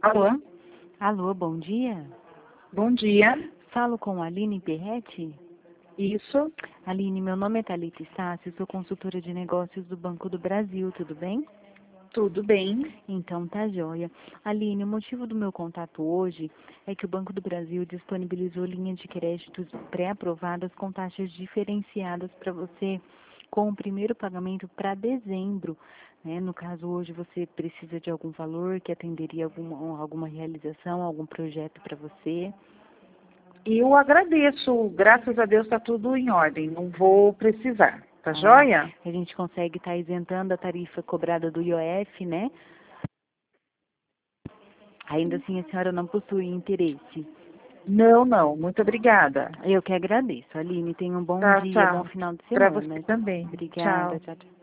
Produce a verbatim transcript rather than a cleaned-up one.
Alô? Alô, bom dia. Bom dia. Falo com a Aline Perretti? Isso. Aline, meu nome é Thalita Stassi, sou consultora de negócios do Banco do Brasil, tudo bem? Tudo bem. Então tá joia. Aline, o motivo do meu contato hoje é que o Banco do Brasil disponibilizou linhas de créditos pré-aprovadas com taxas diferenciadas para você com o primeiro pagamento para dezembro. Né? No caso, hoje você precisa de algum valor que atenderia alguma, alguma realização, algum projeto para você. Eu agradeço. Graças a Deus está tudo em ordem. Não vou precisar. Tá Ah, joia? a gente consegue estar isentando a tarifa cobrada do I O F, né? Ainda assim, a senhora não possui interesse. Não, não. Muito obrigada. Eu que agradeço. Aline, tenha um bom Tá, dia, bom tchau. final de Para você semana. também. Obrigada, Tchau. tchau, tchau.